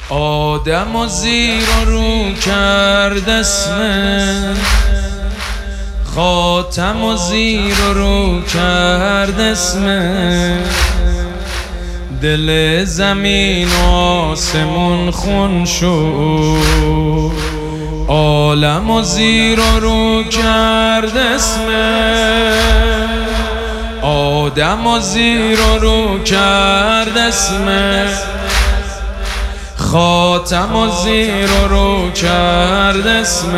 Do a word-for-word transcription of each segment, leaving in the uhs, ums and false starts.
آدم و زیر و رو کرد اسم خاتم و زیر و رو کرد اسم دل زمین و آسمون خون شد عالم و زیر و رو کرد اسم آدم و زیر و رو کرد اسم خاتم و زیر و رو کرد اسم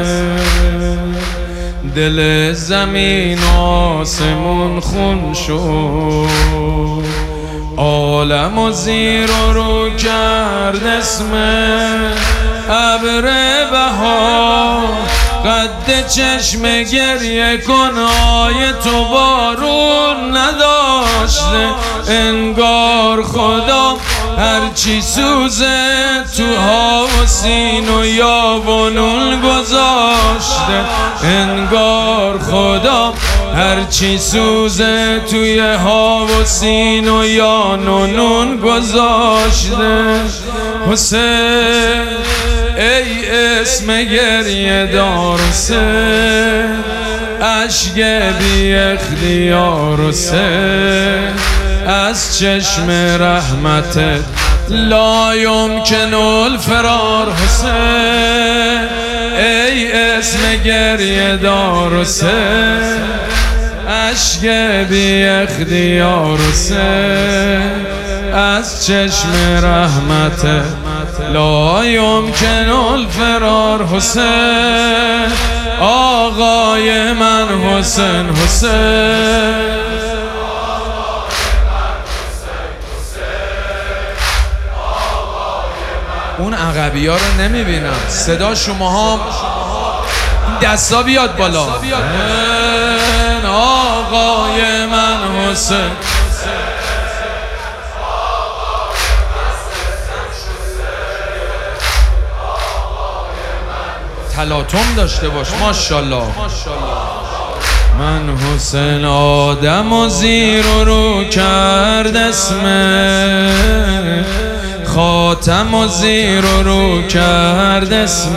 دل زمین و آسمون خون شد عالم و زیر و رو کرد اسم ابر بهار قد چشم گریه کنای تو بارون نداشته انگار خدا هرچی سوزه تو ها و سین و یا و نون گذاشته انگار خدا هرچی سوزه توی ها و سین و یا و نون گذاشته حسین ای اسم گریه دار حسین عشق بی اختیار حسین از چشم رحمتت لا یمکن الفرار حسین ای اسم گریه دار حسین عشق بی اختیار حسین از چشم رحمتت لا یمکن الفرار حسین آقای من حسین حسین اون عقبی ها رو نمیبینم صدا شما هم دستا بیاد بالا آقای من حسین تلاطم داشته باش ماشاءالله من حسین آدم و زیر و رو کرد اسم خاتم و زیر و رو کرد اسم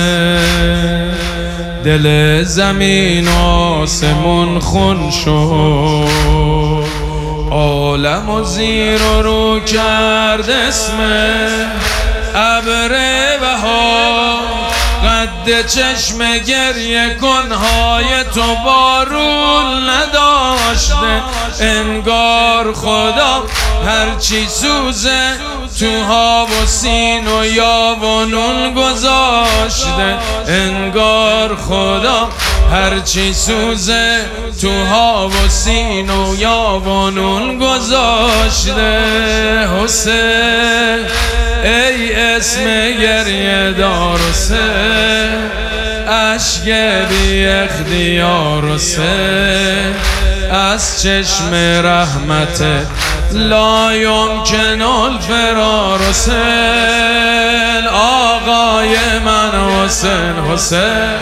دل زمین و آسمون خون شد عالم و زیر و رو کرد اسم ابر بهار قد چشم گریه کنهای تو بارون نداشته انگار خدا هرچی سوزه تو ها و سین و یا و نون گذاشته انگار خدا هرچی سوزه تو ها و سین و یا و نون گذاشته حسین ای اسم گریه دار حسین عشق بی اختیار حسین از چشم رحمتت لا یمکن الفرار حسین آقای من حسین حسین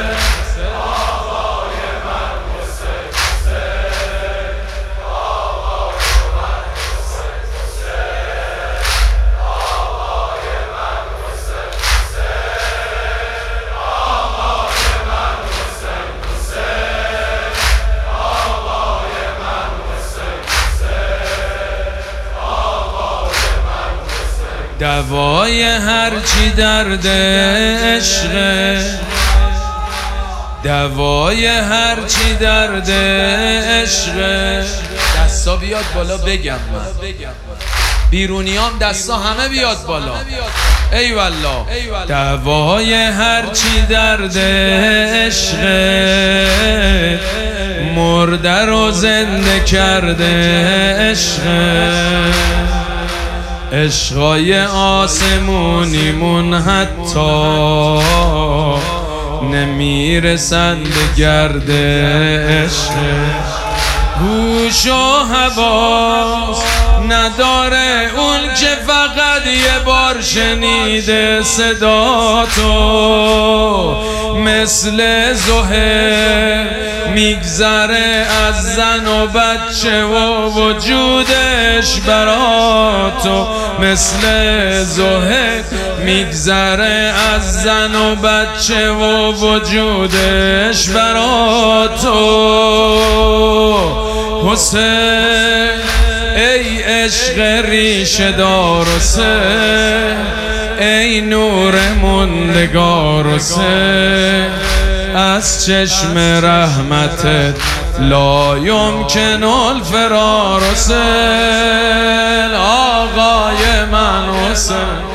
دوای هرچی درد عشق دوای هرچی درد عشق دستا بیاد بالا بگم من بیرونیام دستا همه بیاد بالا ای والله دوای هرچی درد عشق مرده رو زنده کرده عشق عشقای آسمونیمون حتی نمیرسند به گرد عشق هوش و حواس نداره اون که فقط یه بار شنیده صدا تو، مثل زهر میگذره از زن و بچه و وجودش برا تو، مثل زهر میگذره از زن و بچه و وجودش برا تو. حسین ای عشق ریشه دار حسین، ای نور موندگار حسین، از چشم رحمتت لا یمکن الفرار حسین، آقای من حسین.